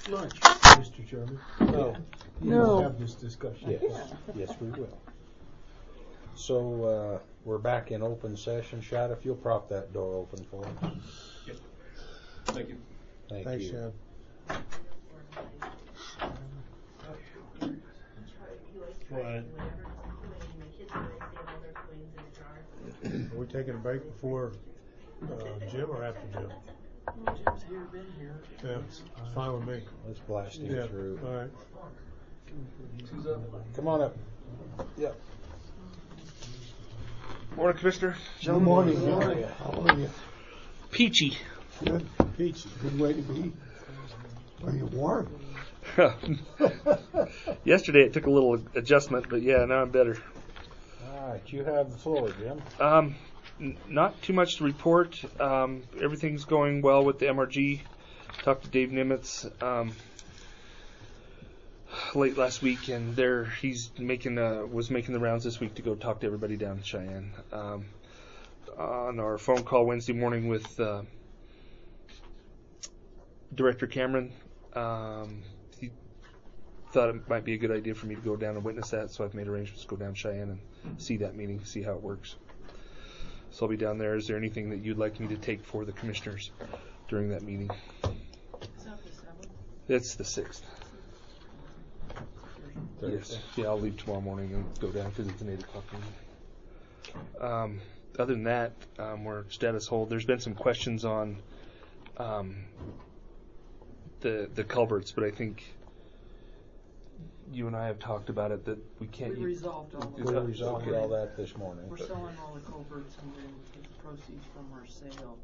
lunch, Mr. Chairman. No. We'll have this discussion. Yes. Yes, we will. So we're back in open session. Shad, if you'll prop that door open for us. Yep. Thank you. Thanks, Shad. What? Are we taking a break before Jim or after Jim? Jim's here, been here. Yeah, it's fine with me. Let's blast him Yeah, through. all right. Who's up? Come on up. Yep. Morning, Commissioner. Good morning. How are you? How are you? Peachy. Good. Peachy. Good way to be. Are you warm? Yesterday it took a little adjustment, but yeah, now I'm better. All right, you have the floor, Jim. Not too much to report. Everything's going well with the MRG. Talked to Dave Nimitz late last week, and he's was making the rounds this week to go talk to everybody down in Cheyenne. On our phone call Wednesday morning with Director Cameron, he thought it might be a good idea for me to go down and witness that, so I've made arrangements to go down to Cheyenne and see that meeting, see how it works. So I'll be down there. Is there anything that you'd like me to take for the commissioners during that meeting? Is that the 7th? It's the 6th. Thursday. Yes. Yeah, I'll leave tomorrow morning and go down because it's an 8 o'clock meeting. Other than that, we're status hold. There's been some questions on the culverts, but I think you and I have talked about it that we can't. We resolved all We of it. resolved all that this morning. We're selling all the culverts and then we get the proceeds from our sale.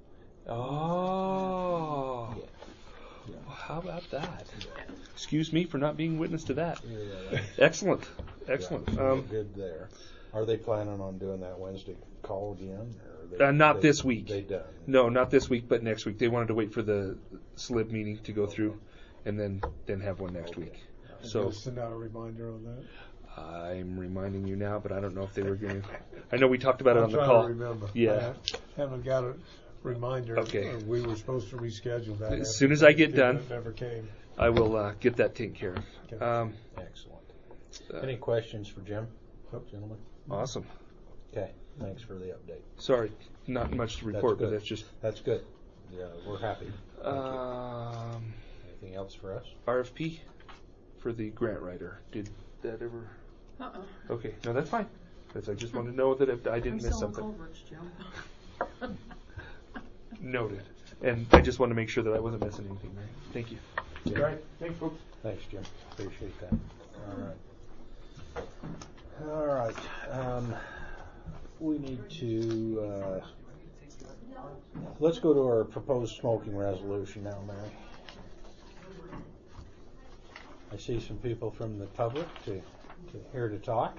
Oh. Yeah. Well, how about that? Excuse me for not being witness to that. Yeah. Excellent. Excellent. Yeah, so good there. Are they planning on doing that Wednesday call again? Or Not this week. They done? No, not this week, but next week. They wanted to wait for the SLIB meeting to go through, and then have one next week. So Send out a reminder on that. I'm reminding you now, but I don't know if they were going to. I know we talked about it I'm on the trying call. to remember. Yeah. I haven't got a reminder. Okay. We were supposed to reschedule that. As soon as I get done, It never came. I will get that taken care of. Okay. Excellent. Any questions for Jim, gentlemen? Awesome. Okay. Thanks for the update. Sorry, not much to report, but that's just. That's good. Yeah, we're happy. Thank you. Anything else for us? RFP for the grant writer. Did that ever? Okay, no, that's fine. Because I just wanted to know that if I didn't miss something. Culverts, Jim. Noted. And I just wanted to make sure that I wasn't missing anything there. Thank you. Yeah. All right. Thanks, folks. Thanks, Jim. Appreciate that. All right. We need to let's go to our proposed smoking resolution now, Mary. I see some people from the public here to talk.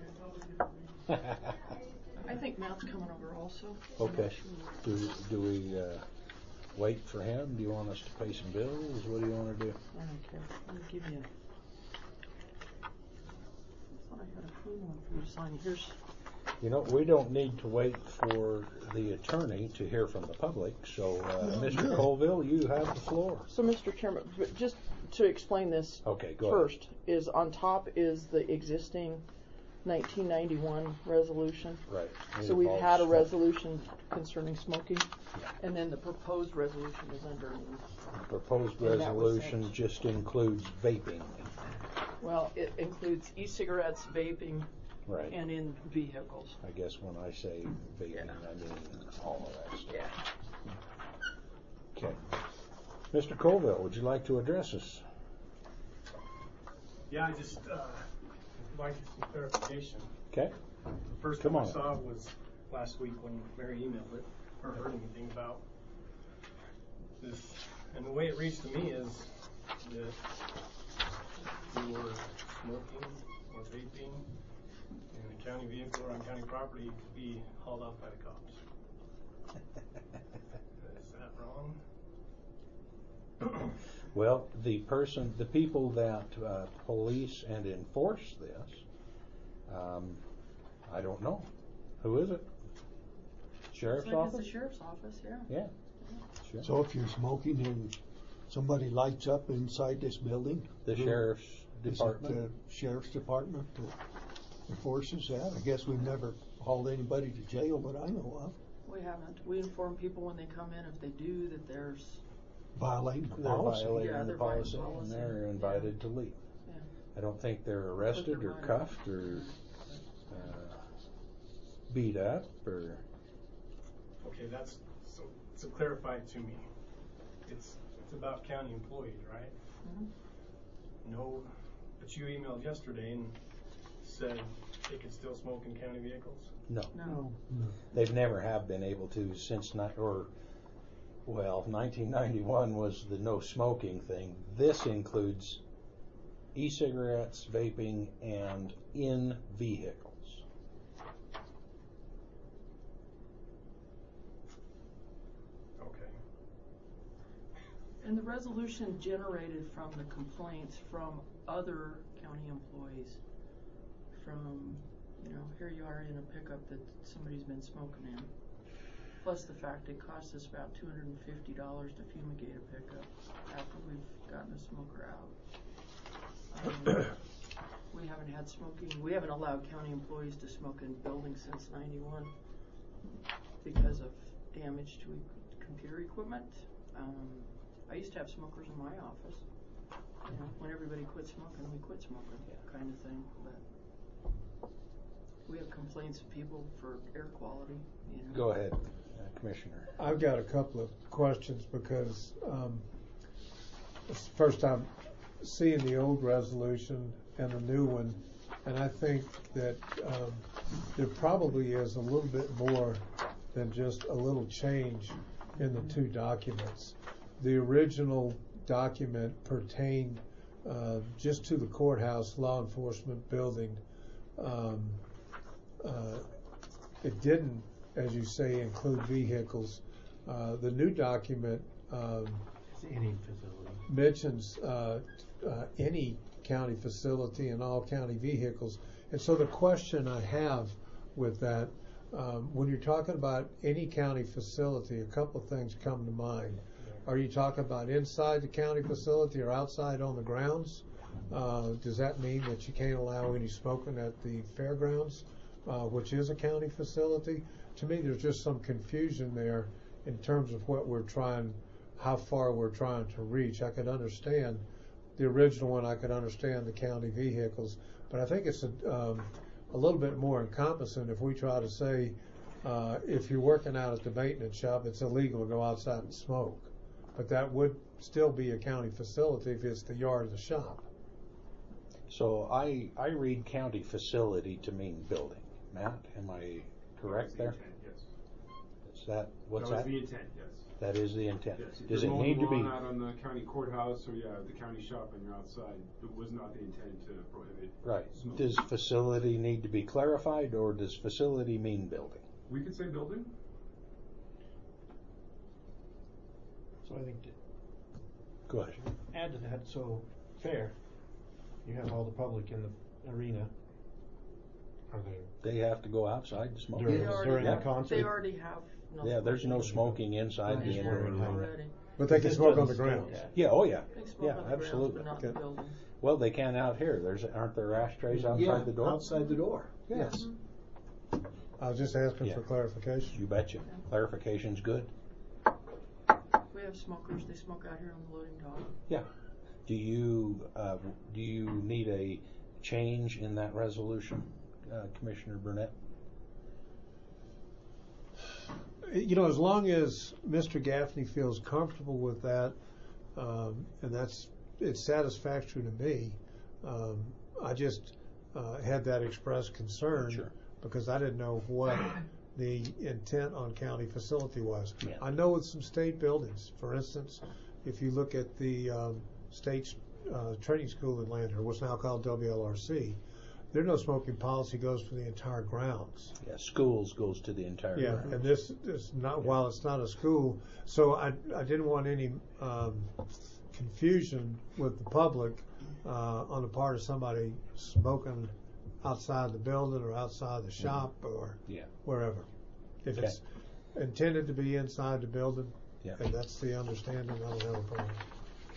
I think Matt's coming over also. Okay. Do we wait for him? Do you want us to pay some bills? What do you want to do? I don't care. Let me give you. I thought I had a clean one for you to sign. Here's. You know, we don't need to wait for the attorney to hear from the public. So, Mr. Colville, you have the floor. So, Mr. Chairman, but just to explain this Okay, go first, is on top is the existing 1991 resolution. Right. So we've had a resolution concerning smoking, and then the proposed resolution is underneath. The proposed And that was resolution sent. just includes vaping. Well, it includes e-cigarettes, vaping, Right. and in vehicles. I guess when I say vaping, I mean all of that stuff. Yeah. Okay. Mr. Colville, would you like to address us? Yeah, I just like some clarification. Okay. The first Come time on. I saw it was last week when Mary emailed it, or heard anything about this. And the way it reads to me is that you were smoking or vaping in a county vehicle or on county property could be hauled off by the cops. Is that wrong? Well, the people that police and enforce this, I don't know. Who is it? Sheriff's It's like office? it's the sheriff's office, yeah. Yeah. Sure. So if you're smoking somebody lights up inside this building? The sheriff's Is it department. the sheriff's department that enforces that? I guess we've never hauled anybody to jail that I know of, We haven't. We inform people when they come in, if they do, that there's, violating the They're policy. violating Yeah, the they're violating policy, and policy. they're invited to leave. yeah. I don't think they're arrested or fine. cuffed or beat up or. Okay, that's, so clarify to me. It's about county employees, right? Mhm. No, but you emailed yesterday and said they could still smoke in county vehicles? No, No. they've never have been able to since 1991 was the no smoking thing. This includes e-cigarettes, vaping, and in vehicles. Okay. And the resolution generated from the complaints from other county employees, from, here you are in a pickup that somebody's been smoking in. Plus the fact it costs us about $250 to fumigate a pickup after we've gotten a smoker out. We haven't had smoking, we haven't allowed county employees to smoke in buildings since '91 because of damage to computer equipment. I used to have smokers in my office. When everybody quit smoking, we quit smoking, kind of thing. But we have complaints of people for air quality. Go ahead, Commissioner. I've got a couple of questions because it's the first time seeing the old resolution and the new one, and I think that there probably is a little bit more than just a little change in the two documents. The original document pertained just to the courthouse law enforcement building. It didn't, as you say, include vehicles. The new document Any facility. mentions any county facility and all county vehicles. And so the question I have with that, when you're talking about any county facility, a couple of things come to mind. Are you talking about inside the county facility or outside on the grounds? Does that mean that you can't allow any smoking at the fairgrounds, which is a county facility? To me, there's just some confusion there in terms of what we're trying, how far we're trying to reach. I could understand the original one, I could understand the county vehicles, but I think it's a little bit more encompassing if we try to say, if you're working out at the maintenance shop, it's illegal to go outside and smoke. But that would still be a county facility if it's the yard of the shop. So I read county facility to mean building. Matt, am I correct there? Yes. Is that, what's That that? was the intent, yes. That is the intent. Yes. If Does you're it mowing need to the be? lawn out on the county courthouse or the county shop and you're outside, it was not the intent to prohibit Right. smoking. Does facility need to be clarified, or does facility mean building? We could say building. So I think to Go ahead. add to that, so fair, you have all the public in the arena. Are they? They have to go outside to smoke. During- They already during the have, concert? they already have no Yeah, there's no smoking. smoking inside the Smoking arena. Already. But they can This smoke on the doesn't grounds. state that. Yeah, oh yeah. They smoke Yeah, on the grounds, absolutely. but not in the Okay. buildings. Well, they can out here. Aren't there ashtrays outside the door? outside the door. Yes. I was just asking Yeah. for clarification. You betcha. Clarification's good. We have smokers, they smoke out here on the loading dock. Yeah. Do you need a change in that resolution, Commissioner Burnett? As long as Mr. Gaffney feels comfortable with that, and it's satisfactory to me. I just had that expressed concern Sure. because I didn't know what the intent on county facility was. Yeah. I know with some state buildings, for instance, if you look at the state training school in Lander, what's now called WLRC, their no smoking policy goes for the entire grounds. Yeah, schools goes to the entire Yeah, grounds. and this is not, while it's not a school, so I didn't want any confusion with the public on the part of somebody smoking outside the building or outside the shop or Yeah. wherever. If Okay. it's intended to be inside the building, Yeah. and that's the understanding, I don't have a problem.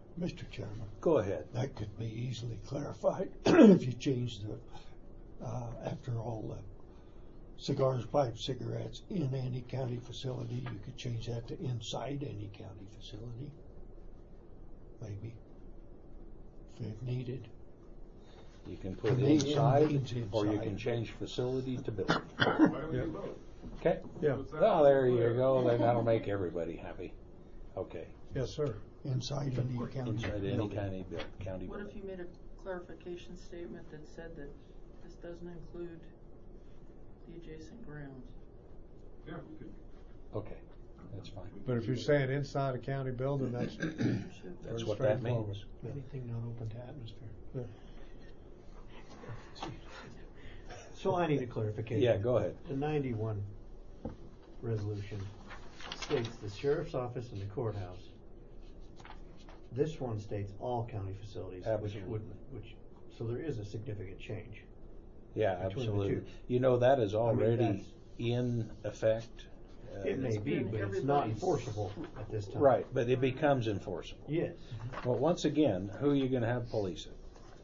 Mr. Chairman, Go ahead. that could be easily clarified if you change the, after all the cigars, pipes, cigarettes in any county facility, you could change that to inside any county facility. Maybe, if needed. You can put To me, it inside, means or you inside. can change facility to building. Why don't we do both? Okay? Yeah. What's that? Well, there you go. Then that'll make everybody happy. Okay. Yes, sir. Inside any county Inside any building. county What if building. you made a clarification statement that said that this doesn't include the adjacent grounds? Yeah, we could. Okay, that's fine. But if you're saying inside a county building, that's That's very what that straightforward. means. Anything not open to atmosphere. Yeah. So I need a clarification. Yeah, go ahead. The 91 resolution states the sheriff's office and the courthouse. This one states all county facilities, Absolutely. so there is a significant change. Yeah, Between the absolutely. two. You know, that is already that's- in effect. It may be, been but it's not everybody's- enforceable at this time. Right, but it becomes enforceable. Yes. Well, once again, who are you going to have police it?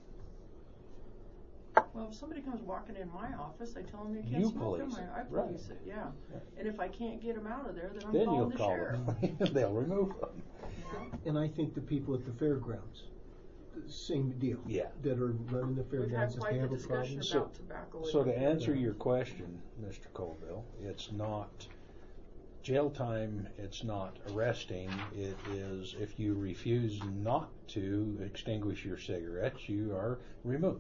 Well, if somebody comes walking in my office, I tell them they You can't smoke in police my, it, I right. police it, yeah. Yeah. And if I can't get them out of there, then I'm Then you'll calling the call sheriff. them. They'll remove them. You know? And I think the people at the fairgrounds, same deal. Yeah. That are running the We've had fairgrounds, if quite they the have a discussion problem. about tobacco. So in to the answer fairgrounds. your question, Mr. Colville, it's not jail time, it's not arresting, it is if you refuse not to extinguish your cigarettes, you are removed.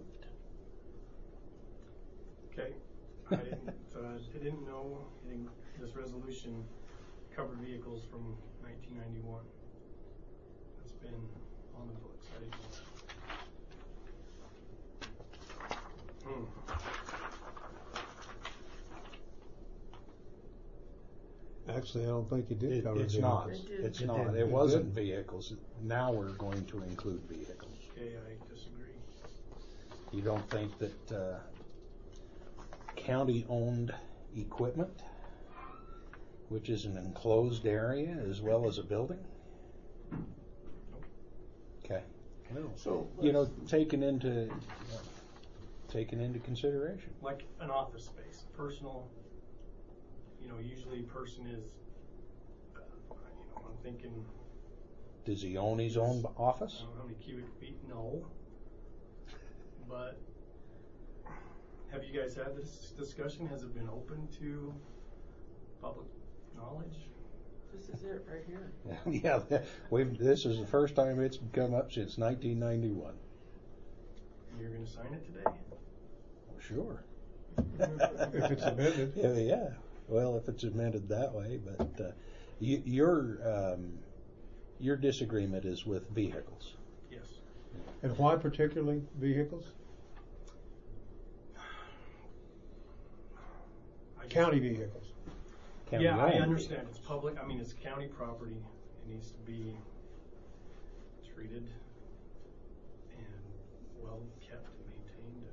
Okay, I didn't know this resolution covered vehicles from 1991. It's been on the books. I didn't know that. Actually, I don't think it did cover It's vehicles. not, It did. it's It not, did. it wasn't vehicles, now we're going to include vehicles. Okay, I disagree. You don't think that county-owned equipment, which is an enclosed area as well as a building? Okay. So You know, taken into consideration. Like an office space, personal. You know, usually a person is. I'm thinking. Does he own his own I office? don't know how many cubic feet. No. But have you guys had this discussion? Has it been open to public knowledge? This is it right here. Yeah, this is the first time it's come up since 1991. You're going to sign it today? Well, sure. If it's amended. Yeah. Well, if it's amended that way, but your disagreement is with vehicles. Yes. And why particularly vehicles? County vehicles. Yeah, I County-owned understand. vehicles. It's public. I mean, it's county property. It needs to be treated and well kept and maintained.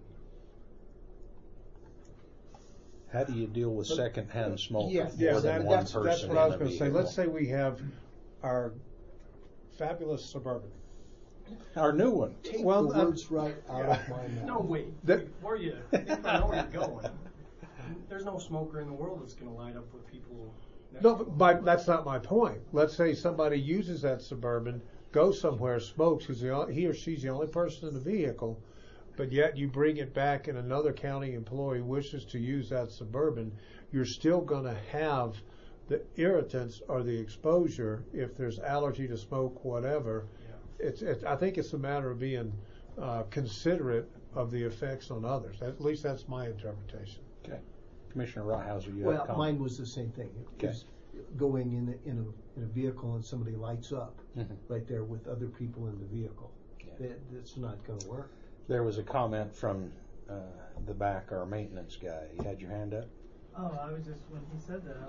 How do you deal with secondhand smoke yeah, with Yeah, more than one that's person what I was in a going to say. vehicle? Let's say we have our fabulous Suburban. Our new one. Take Well, the words right out of my mouth. No, wait. That- Before you, I know where you're going. There's no smoker in the world that's going to light up with people. Next No, to them. but that's not my point. Let's say somebody uses that Suburban, goes somewhere, smokes, he or she's the only person in the vehicle, but yet you bring it back and another county employee wishes to use that Suburban, you're still going to have the irritants or the exposure if there's allergy to smoke, whatever. Yeah. I think it's a matter of being considerate of the effects on others. At least that's my interpretation. Okay. Commissioner Rawhauser, you have a Well, comment? mine was the same thing. It was going in a vehicle and somebody lights up Mhm. right there with other people in the vehicle. Yeah. That's not going to work. There was a comment from the back, our maintenance guy. You had your hand up? Oh, I was just, when he said that,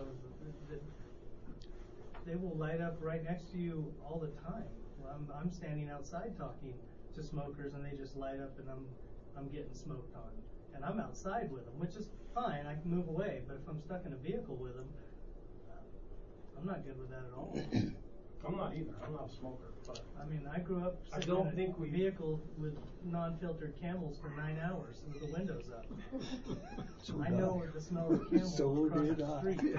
they will light up right next to you all the time. Well, I'm standing outside talking to smokers and they just light up and I'm getting smoked on. And I'm outside with them, which is fine, I can move away, but if I'm stuck in a vehicle with them, I'm not good with that at all. I'm not either. I'm not a smoker, but I mean, I grew up I sitting don't in think a we- vehicle with non-filtered Camels for 9 hours with the windows up. I know what the smell of the Camel So across did the I. street.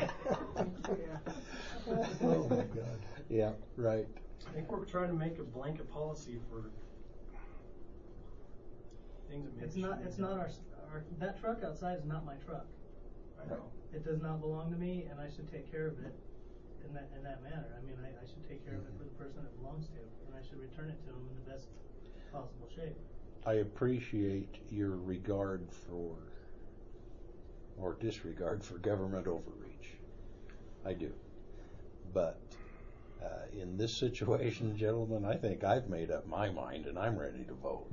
Oh my God. Yeah, right. I think we're trying to make a blanket policy for things that maybe It's not our, that truck outside is not my truck. I know. It does not belong to me, and I should take care of it in that manner. I mean, I should take care of it for the person it belongs to, and I should return it to them in the best possible shape. I appreciate your regard for, or disregard for government overreach. I do. But in this situation, gentlemen, I think I've made up my mind and I'm ready to vote.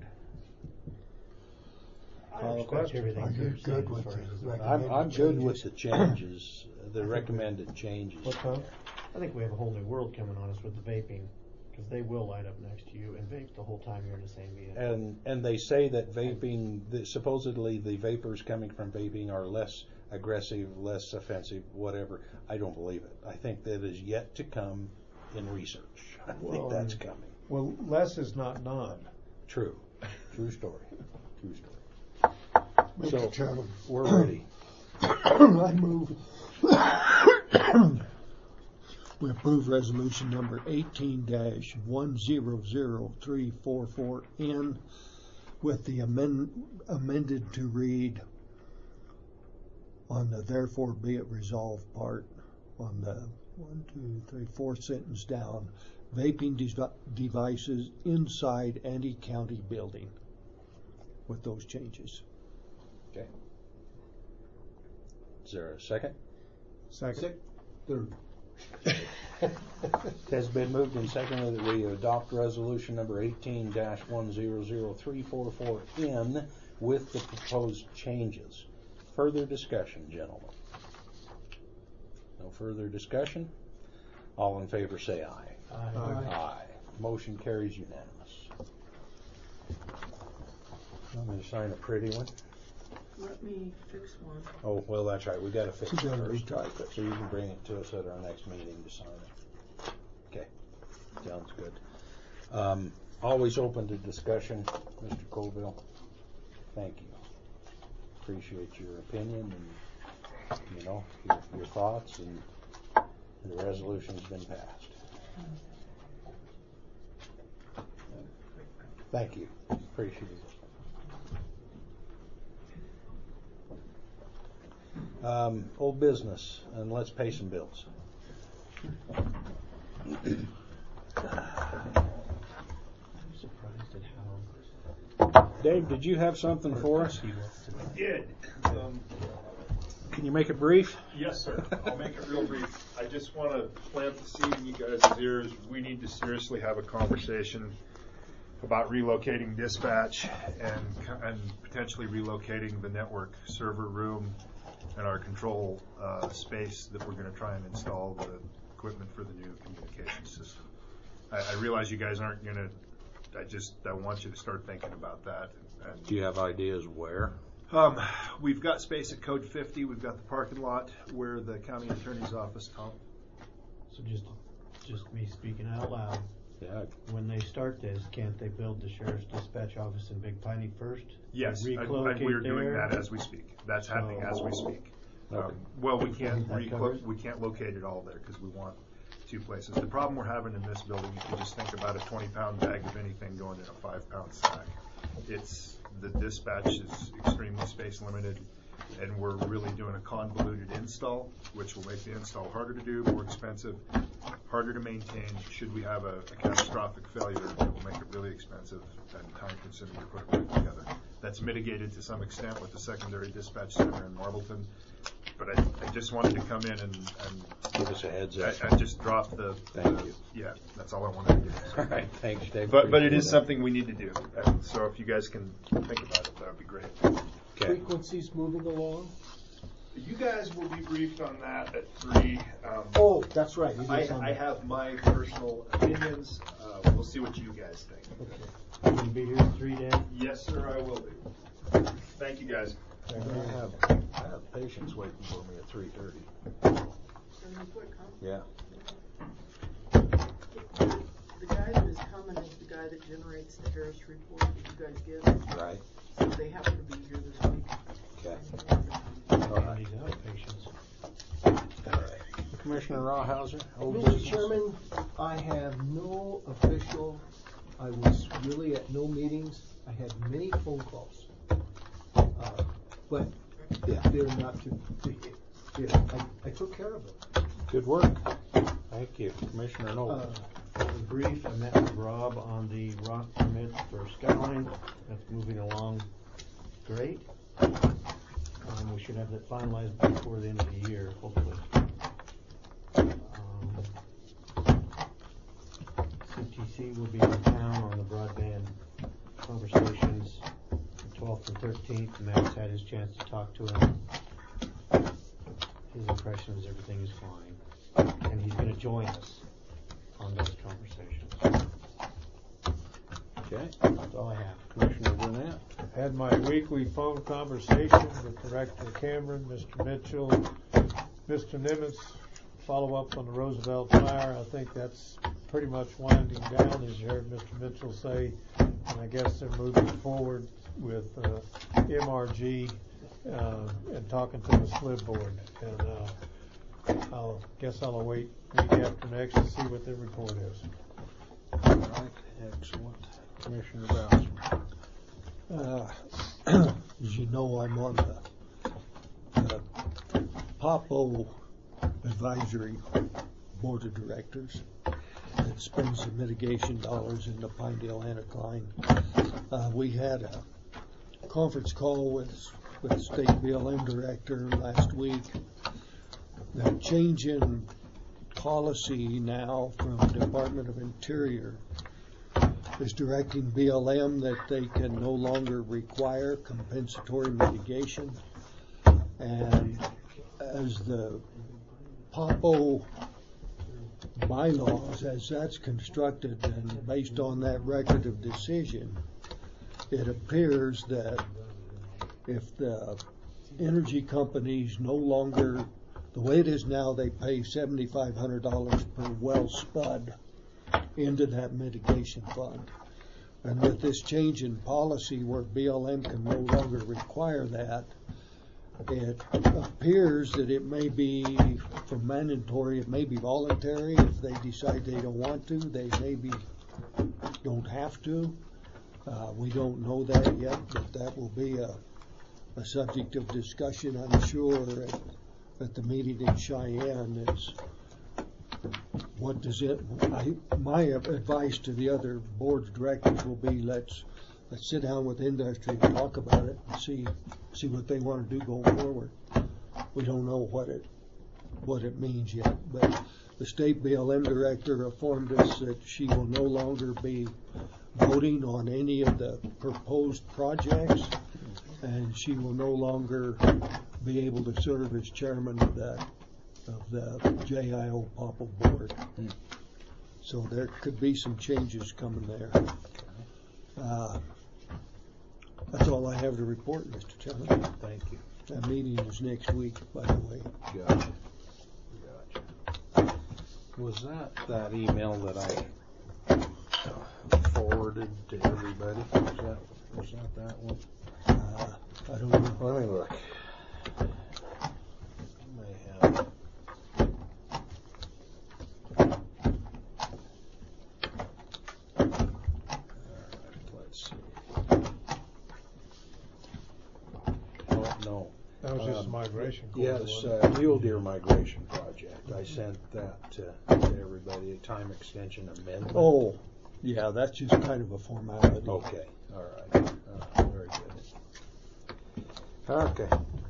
I Call the respect question. everything Are you you're saying good with as far the as the- I'm good with the changes, the recommended changes. What's that? I think we have a whole new world coming on us with the vaping, because they will light up next to you and vape the whole time you're in the same vehicle. And they say that vaping, supposedly the vapors coming from vaping are less aggressive, less offensive, whatever. I don't believe it. I think that is yet to come in research. I think that's coming. Well, less is not none. True. True story. True story. Mr. So, Chairman, we're ready. I move we approve resolution number 18-100344N with the amended to read on the therefore be it resolved part on the 4th sentence down, vaping devices inside any county building with those changes. Okay. Is there a second? Second. Third. It has been moved and seconded that we adopt resolution number 18-100344N with the proposed changes. Further discussion, gentlemen? No further discussion? All in favor say aye. Aye. Aye. Motion carries unanimous. I'm going to sign a pretty one. Let me fix one. Oh, well, that's right. We got to fix it You gotta first. retype it. So you can bring it to us at our next meeting to sign it. Okay. Sounds good. Always open to discussion, Mr. Colville. Thank you. Appreciate your opinion and, your thoughts, and the resolution's been passed. Thank you. Appreciate it. Old business, and let's pay some bills. I'm surprised at how. Dave, did you have something for us? I did. Can you make it brief? Yes, sir. I'll make it real brief. I just want to plant the seed in you guys' ears. We need to seriously have a conversation about relocating dispatch and potentially relocating the network server room and our control space that we're going to try and install the equipment for the new communication system. I realize you guys aren't going to. I want you to start thinking about that. And Do you have ideas where? we've got space at Code 50. We've got the parking lot where the county attorney's office, Tom. So just me speaking out loud. Yeah. When they start this, can't they build the sheriff's dispatch office in Big Piney first? Yes, and Relocate we're doing there? that as we speak. That's happening as we speak. Okay. Well, we can't That covers? we can't locate it all there because we want two places. The problem we're having in this building, if you just think about a 20-pound bag of anything going in a 5-pound sack, the dispatch is extremely space limited, and we're really doing a convoluted install, which will make the install harder to do, more expensive, harder to maintain. Should we have a catastrophic failure, it will make it really expensive and time-consuming to put it back together. That's mitigated to some extent with the secondary dispatch center in Marbleton, but I just wanted to come in and Give us a heads up. I just dropped the. Thank you. Yeah, that's all I wanted to do. All right. Thanks, Dave. But it Appreciate is that. something we need to do. And so if you guys can think about it, that would be great. Okay. Frequencies moving along? You guys will be briefed on that at 3. Oh, that's right. You did I something. have my personal opinions. We'll see what you guys think. Okay. You gonna be here at 3, Dan? Yes, sir, I will be. Thank you, guys. I have patients waiting for me at 3:30. Pretty quick, huh? Yeah. The guy that is coming is the guy that generates the Harris report that you guys get. Right. So they happen to be here this week. Okay. All right. These outpatients. All right. Commissioner Rawhauser, old Mr. business? Chairman, I have no official, I was really at no meetings. I had many phone calls. But they're not I took care of them. Good work. Thank you. Commissioner Nolan. Brief, I met with Rob on the rock permit for Skyline. That's moving along great. We should have that finalized before the end of the year, hopefully. CTC will be in town on the broadband conversations the 12th and 13th. Matt's had his chance to talk to him. His impression is everything is fine. And he's going to join us on those conversations. Okay. That's all I have. Commissioner Burnett. Had my weekly phone conversation with Director Cameron, Mr. Mitchell, Mr. Nimitz, follow up on the Roosevelt fire. I think that's pretty much winding down, as you heard Mr. Mitchell say, and I guess they're moving forward with MRG and talking to the slip board. And I'll await week after next to see what their report is. All right. Excellent. Commissioner Bowser. As you know, I'm on the POPO Advisory Board of Directors that spends the mitigation dollars in the Pinedale Anticline. We had a conference call with the State BLM Director last week. The change in policy now from the Department of Interior is directing BLM that they can no longer require compensatory mitigation. And as the POPO bylaws, as that's constructed and based on that record of decision, it appears that if the energy companies no longer, the way it is now, they pay $7,500 per well spud into that mitigation fund. And with this change in policy where BLM can no longer require that, it appears that it may be from mandatory, it may be voluntary. If they decide they don't want to, they maybe don't have to. We don't know that yet, but that will be a subject of discussion, I'm sure, at the meeting in Cheyenne. Is what does it? My advice to the other board of directors will be let's sit down with industry and talk about it and see what they want to do going forward. We don't know what it means yet, but the state BLM director informed us that she will no longer be voting on any of the proposed projects, and she will no longer be able to serve as chairman of the JIO POPO board. So there could be some changes coming there. That's all I have to report, Mr. Chairman. Thank you. That meeting is next week, by the way. Gotcha. Was that email that I forwarded to everybody? Was that one? I don't know. Let me look. I may have. Let's see. Oh, no. That was just a migration course. Yes, Mule Deer Migration Project. I sent that to everybody, a time extension amendment. Oh, yeah, that's just kind of a formality. Okay, all right. Very good. Okay.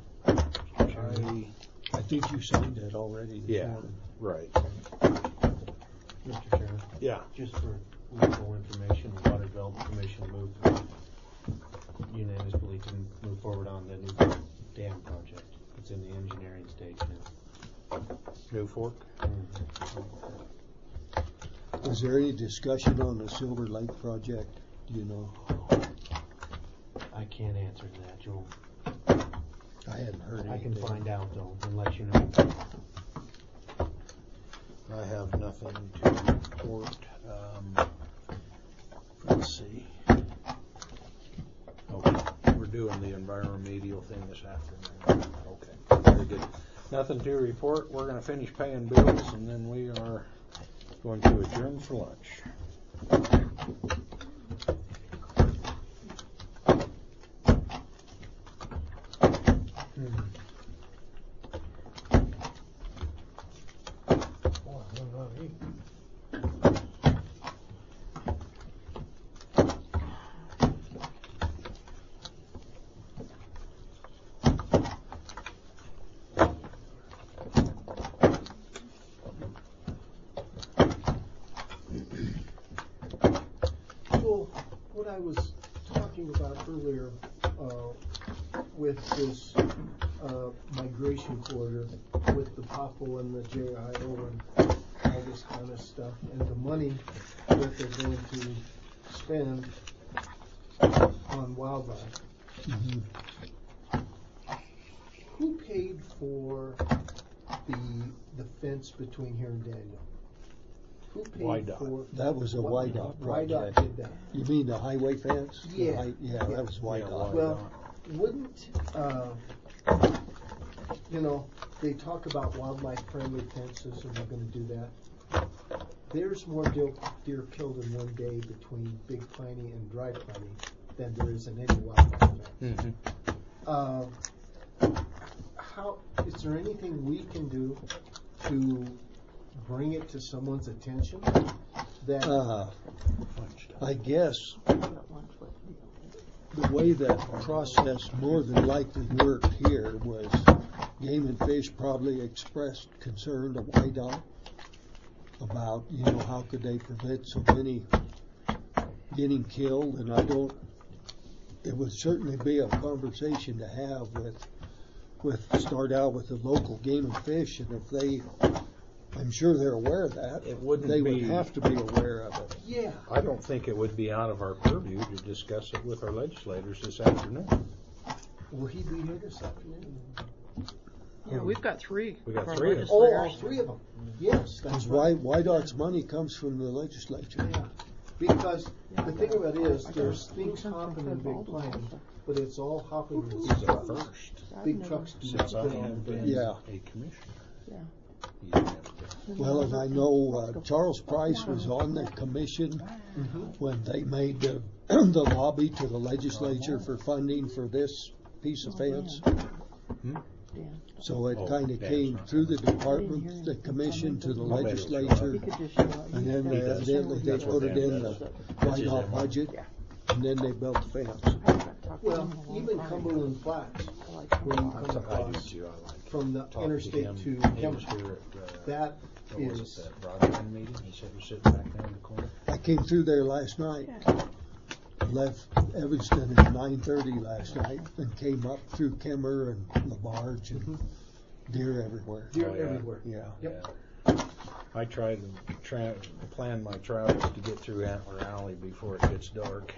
I think you signed that already this morning. Right. Mr. Chairman? Yeah. Just for legal information, the Water Development Commission moved unanimously to move forward on the new dam project. It's in the engineering stage now. New Fork? Was there any discussion on the Silver Lake project? Do you know? I can't answer that, Joel. I hadn't heard anything. I can find out, though, and let you know. I have nothing to report. Let's see. Okay, we're doing the environmental thing this afternoon. Okay, very good. Nothing to report. We're going to finish paying bills, and then we are going to adjourn for lunch. So, what I was talking about earlier with this migration corridor, with the PAPO and the JIO and all this kind of stuff, and the money that they're going to spend on wildlife. Who paid for the fence between here and Daniel? Who paid YDOT. for That was a YDOT project. YDOT did that. You mean the highway fence? Yeah. Yeah, that was YDOT. Well, wouldn't they talk about wildlife-friendly fences, and we're going to do that. There's more deer killed in one day between Big Piney and Dry Piney than there is in any wildlife fence. How is there anything we can do to bring it to someone's attention that I guess the way that process more than likely worked here was Game and Fish probably expressed concern to YDOT about, how could they prevent so many getting killed, and it would certainly be a conversation to have start out with the local Game and Fish, and if I'm sure they're aware of that. They would have to be aware of it. Yeah. I don't think it would be out of our purview to discuss it with our legislators this afternoon. Will he be here this afternoon? Yeah, we've got three. We got of our three of them. Oh, all legislators. three of them. Yes, Because that's right. YDOT's money comes from the legislature. Yeah. Because the thing about it is, there's things hopping in Big Piney, but it's all hopping in This is the first big trucks do since I not have been Yeah. a commissioner. Yeah. Well, and I know Charles Price was on the commission when they made the lobby to the legislature for funding for this piece of fence. So it kind of came through the department, the commission to the legislature, and then evidently they put it in the YDOT budget, and then they built the fence. Well, even Cumberland Flats, when you come across from the interstate to Kemper, that is. Broadband meeting. He said he was sitting back there in the corner. I came through there last night. Left Evanston at 9:30 last night and came up through Kemmer and LaBarge and deer everywhere. Deer everywhere. Yeah. Yep. I try to plan my travels to get through Antler Alley before it gets dark.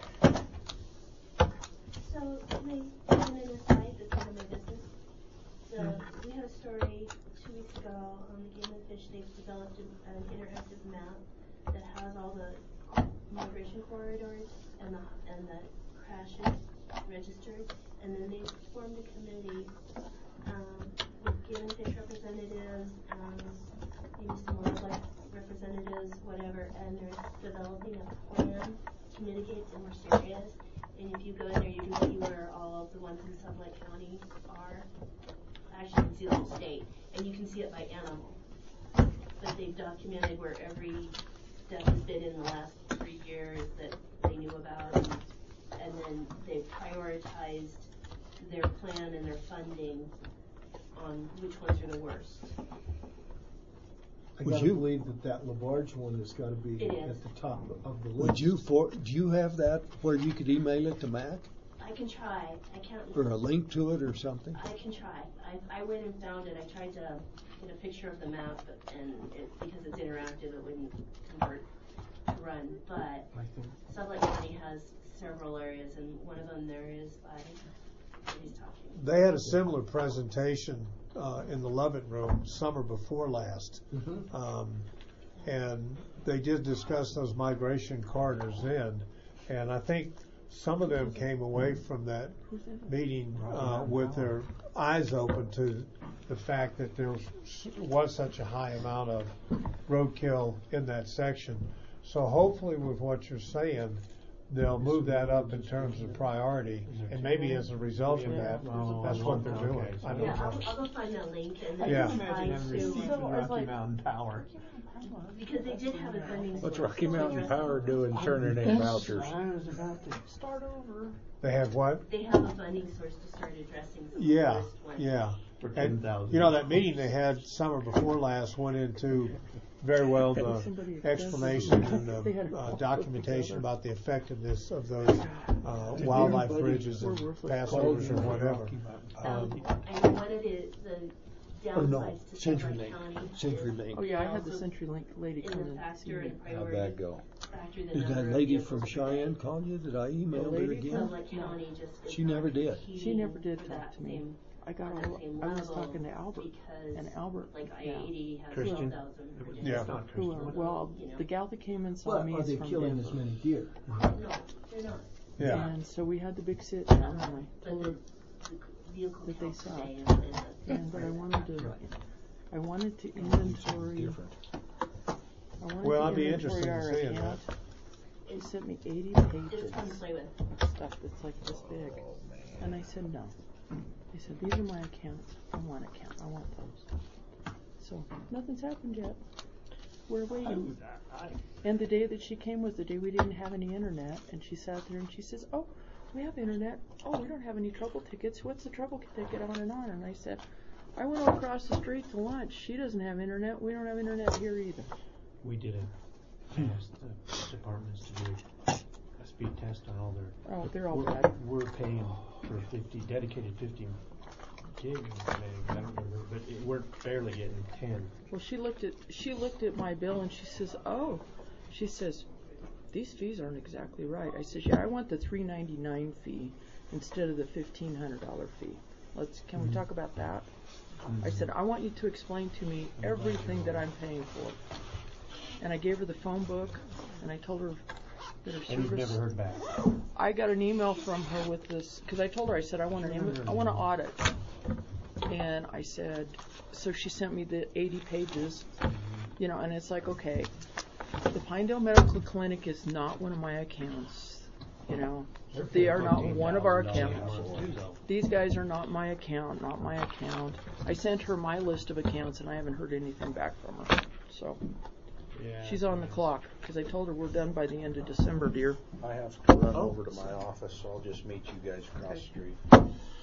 So, my comment aside, that's none of my business. So, we had a story 2 weeks ago on the Game and Fish. They've developed an interactive map that has all the migration corridors and the crashes registered. And then they formed a committee with Game and Fish representatives, maybe some wildlife representatives, whatever. And they're developing a plan to mitigate in worse areas. And if you go in there, you can see where all of the ones in Sublette County are. Actually, you can see the whole state, and you can see it by animal. But they've documented where every death has been in the last 3 years that they knew about, and then they've prioritized their plan and their funding on which ones are the worst. I gotta believe that LaBarge one has got to be It is. at the top of the list. Do you have that where you could email it to Mac I can try. I can't. or a link to it or something? I can try. I went and found it. I tried to get a picture of the map, because it's interactive, it wouldn't convert to run. But Sublette County has several areas, and one of them there is by where he's talking. They had a similar presentation in the Lovett Room summer before last. and they did discuss those migration corridors then, and I think some of them came away from that meeting with their eyes open to the fact that there was such a high amount of roadkill in that section. So hopefully with what you're saying, they'll move that up in terms of priority, and maybe as a result of that, that's what they're doing. I don't Yeah, know. I'll go find that link and then Yeah. try to, Rocky Mountain Power. because they did have a funding What's source Rocky to Mountain address Power it. doing turning in vouchers? I was about to Start over. They have what? They have a funding source to start addressing some of the Yeah, worst ones. yeah. for And, 10,000. you know, that meeting they had summer before last went into very well the explanation and the documentation about the effectiveness of those wildlife bridges and passovers or whatever. And one of the downsides to CenturyLink. County CenturyLink. Oh yeah, I had the CenturyLink lady is come the in. factor and How'd priority that go? factor the Did number that of lady vehicles from per Cheyenne day. call you? Did I email her lady again? Sublette County just is She not never did. She competing never did for talk that to me. same- I got on that all, same I was level talking to Albert, because, and Albert, like yeah. I-80 has Christian. 12,000 per day. Yeah. Not Who, Christian. well, You know. the gal that came and saw But me are is they from killing Denver. as many deer? No, they're not. Yeah. And so we had the big sit down, and I But told the, her, the vehicle that they count per suck. day but I wanted to inventory. Different. I wanted Well, to I'd be inventory interested in our seeing account. She sent me 80 It's pages fun to play with. stuff that's like this big, and I said no. I said these are my accounts. I want account. I want those. So nothing's happened yet. We're waiting. And the day that she came was the day we didn't have any internet, and she sat there and she says, "Oh, we have internet. Oh, we don't have any trouble tickets. What's the trouble ticket on and on?" And I said, "I went across the street to lunch. She doesn't have internet. We don't have internet here either." We did ask the departments to do a speed test on all their. Oh, they're all we're, bad. We're paying for 50 dedicated 50 gig megs. I don't remember, but we're barely getting 10. Well, she looked at my bill and she says, "Oh," she says, "these fees aren't exactly right." I says, "Yeah, I want the $3.99 fee instead of the $1,500 fee. Can we talk about that?" I said, "I want you to explain to me everything that I'm paying for." And I gave her the phone book, and I told her that her And you've service. never heard back. I got an email from her with this because I told her, I said, I want an audit, and I said, so she sent me the 80 pages, you know, and it's like, okay, the Pinedale Medical Clinic is not one of my accounts, you know, they are not one of our accounts. These guys are not my account, not my account. I sent her my list of accounts, and I haven't heard anything back from her, so. Yeah. She's on the clock because I told her we're done by the end of December, dear. I have to run over to my office, so I'll just meet you guys across the street.